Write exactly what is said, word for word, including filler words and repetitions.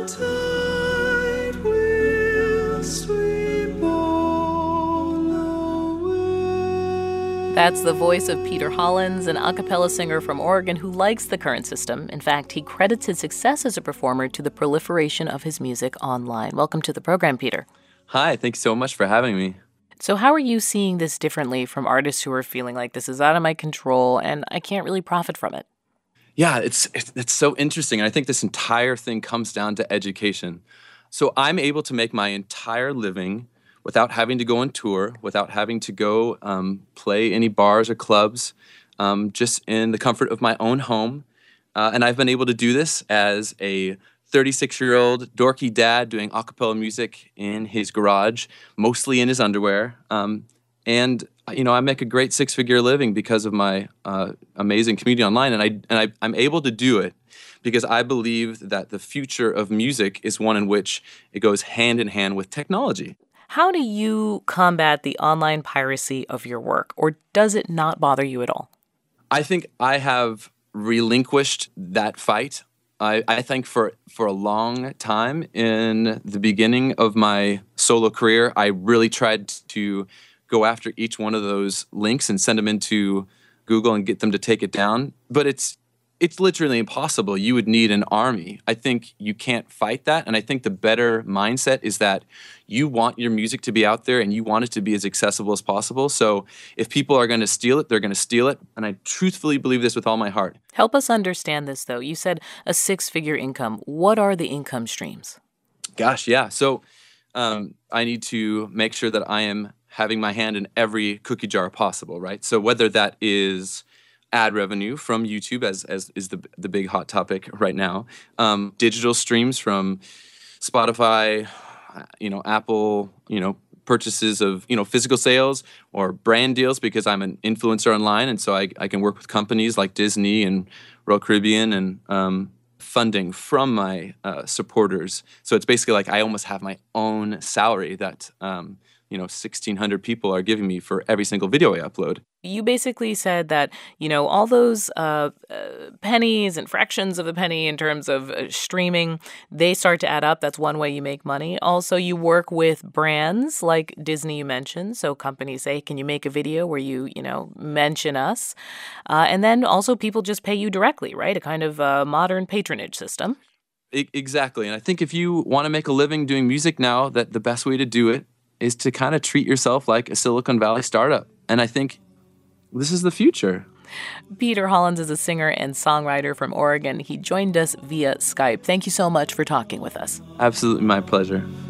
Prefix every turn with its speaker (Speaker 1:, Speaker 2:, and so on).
Speaker 1: tide will sweep all away.
Speaker 2: That's the voice of Peter Hollins, an a cappella singer from Oregon who likes the current system. In fact, he credits his success as a performer to the proliferation of his music online. Welcome to the program, Peter.
Speaker 3: Hi, thanks so much for having me.
Speaker 2: So how are you seeing this differently from artists who are feeling like this is out of my control and I can't really profit from it?
Speaker 3: Yeah, it's it's, it's so interesting. And I think this entire thing comes down to education. So I'm able to make my entire living without having to go on tour, without having to go um, play any bars or clubs, um, just in the comfort of my own home. Uh, and I've been able to do this as a thirty-six-year-old dorky dad doing a cappella music in his garage, mostly in his underwear. Um, and, you know, I make a great six-figure living because of my uh, amazing community online. And, I, and I, I'm able to do it because I believe that the future of music is one in which it goes hand in hand with technology.
Speaker 2: How do you combat the online piracy of your work, or does it not bother you at all?
Speaker 3: I think I have relinquished that fight. I, I think for, for a long time in the beginning of my solo career, I really tried to go after each one of those links and send them into Google and get them to take it down. But it's it's literally impossible. You would need an army. I think you can't fight that. And I think the better mindset is that you want your music to be out there and you want it to be as accessible as possible. So if people are going to steal it, they're going to steal it. And I truthfully believe this with all my heart.
Speaker 2: Help us understand this, though. You said a six-figure income. What are the income streams?
Speaker 3: Gosh, yeah. So um, I need to make sure that I am having my hand in every cookie jar possible, right? So whether that is ad revenue from YouTube, as as is the the big hot topic right now, um, digital streams from Spotify, you know, Apple, you know, purchases of, you know, physical sales or brand deals because I'm an influencer online, and so I, I can work with companies like Disney and Royal Caribbean and um, funding from my uh, supporters. So it's basically like I almost have my own salary that um, you know, sixteen hundred people are giving me for every single video I upload.
Speaker 2: You basically said that, you know, all those uh, uh, pennies and fractions of a penny in terms of uh, streaming, they start to add up. That's one way you make money. Also, you work with brands like Disney you mentioned. So companies say, can you make a video where you, you know, mention us? Uh, and then also people just pay you directly, right? A kind of uh, modern patronage system.
Speaker 3: I- exactly. And I think if you want to make a living doing music now, that the best way to do it is to kind of treat yourself like a Silicon Valley startup. And I think this is the future.
Speaker 2: Peter Hollins is a singer and songwriter from Oregon. He joined us via Skype. Thank you so much for talking with us.
Speaker 3: Absolutely my pleasure.